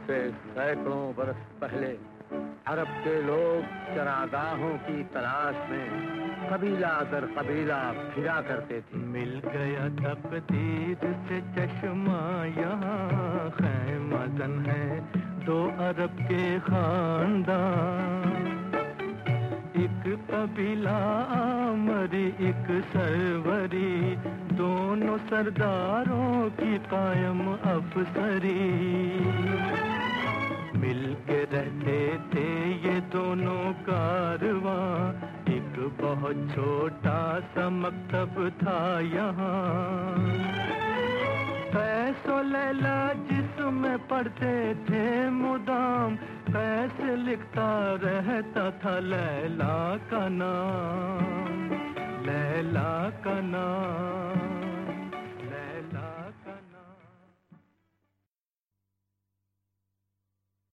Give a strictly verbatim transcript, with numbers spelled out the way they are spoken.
से सैकड़ों बरस पहले अरब के लोग चरागाहों की तलाश में कबीला दर कबीला फिरा करते थे। मिल गया तकदीर से चश्मा यहाँ खैमजन है दो अरब के खानदान। एक कबीला आमरी एक सरवरी, दोनों सरदारों की कायम अफसरी। मिल के रहते थे ये दोनों कारवां, एक बहुत छोटा सा मकतब था यहाँ। कैसो लैला जिसमें पढ़ते थे मुदाम, कैसे लिखता रहता था लैला का नाम, लैला का नाम।